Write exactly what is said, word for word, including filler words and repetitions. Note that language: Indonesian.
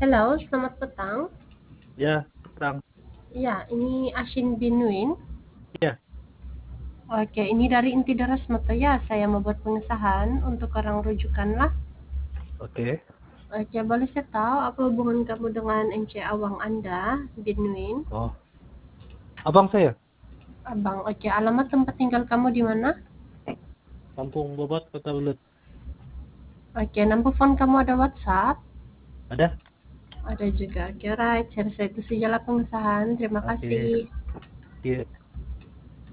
Halo, selamat petang. Ya, Tang. Ya, ini Ashin Binuin. Ya, Oke, ini dari Inti Deras Mata ya. Saya membuat pengesahan untuk orang rujukan lah. oke. Oke, boleh saya tahu apa hubungan kamu dengan M C Awang Anda, Binuin? Oh, abang saya, Abang, oke. Alamat tempat tinggal kamu di mana? Kampung Bobat, Kota Belut. Oke, nomor phone kamu ada WhatsApp? Ada? Ada juga. Oke, right. Saya rasa itu sajalah pengesahan. Terima Oke. kasih. Iya.